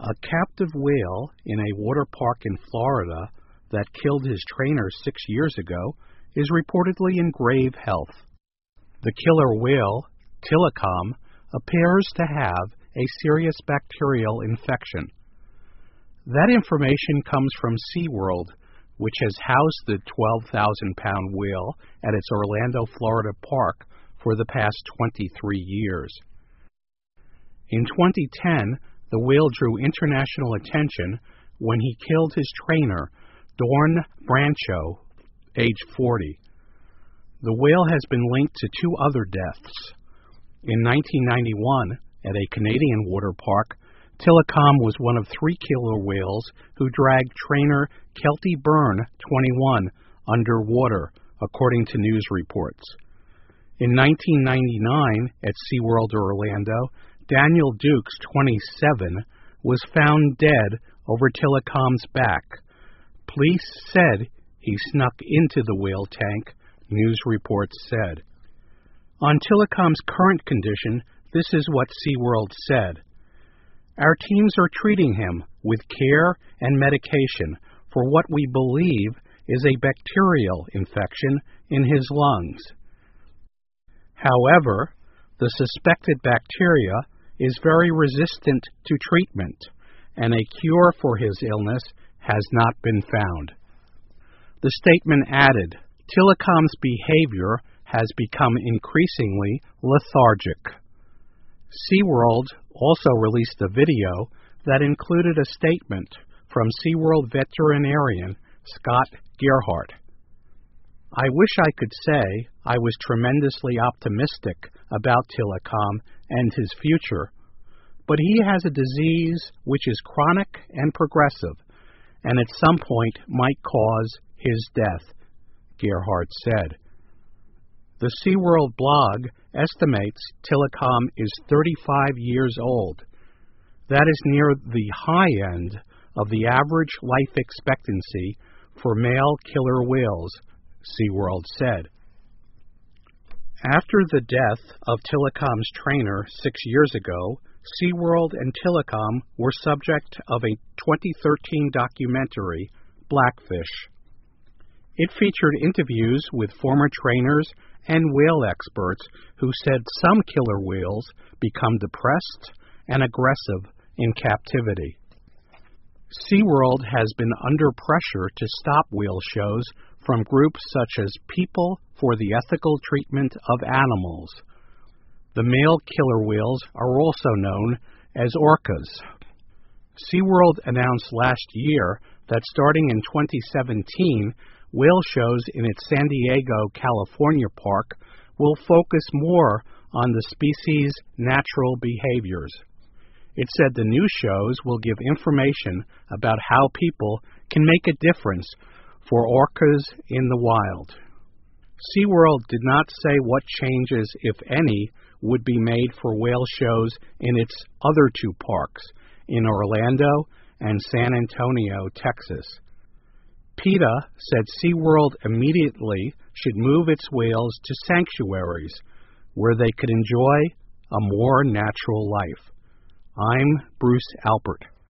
A captive whale in a water park in Florida that killed his trainer 6 years ago is reportedly in grave health. The killer whale, Tilikum, appears to have a serious bacterial infection. That information comes from SeaWorld, which has housed the 12,000-pound whale at its Orlando, Florida park for the past 23 years. In 2010, the whale drew international attention when he killed his trainer, Dorn Brancho, age 40. The whale has been linked to 2 other deaths. In 1991, at a Canadian water park, Tilikum was one of 3 killer whales who dragged trainer Kelty Byrne, 21, underwater, according to news reports. In 1999, at SeaWorld Orlando, Daniel Dukes, 27, was found dead over Tilikum's back. Police said he snuck into the whale tank, news reports said. On Tilikum's current condition, this is what SeaWorld said. Our teams are treating him with care and medication for what we believe is a bacterial infection in his lungs. However, the suspected bacteria is very resistant to treatment, and a cure for his illness has not been found. The statement added, Tilikum's behavior has become increasingly lethargic. SeaWorld also released a video that included a statement from SeaWorld veterinarian Scott Gerhardt. I wish I could say I was tremendously optimistic about Tilikum and his future, but he has a disease which is chronic and progressive, and at some point might cause his death, Gerhardt said. The SeaWorld blog estimates Tilikum is 35 years old. That is near the high end of the average life expectancy for male killer whales, SeaWorld said. After the death of Tilikum's trainer 6 years ago, SeaWorld and Tilikum were subject of a 2013 documentary, Blackfish. It featured interviews with former trainers and whale experts who said some killer whales become depressed and aggressive in captivity. SeaWorld has been under pressure to stop whale shows from groups such as People for the Ethical Treatment of Animals. The male killer whales are also known as orcas. SeaWorld announced last year that starting in 2017, whale shows in its San Diego, California park will focus more on the species' natural behaviors. It said the new shows will give information about how people can make a difference for orcas in the wild. SeaWorld did not say what changes, if any, would be made for whale shows in its other 2 parks, in Orlando and San Antonio, Texas. PETA said SeaWorld immediately should move its whales to sanctuaries where they could enjoy a more natural life. I'm Bruce Alpert.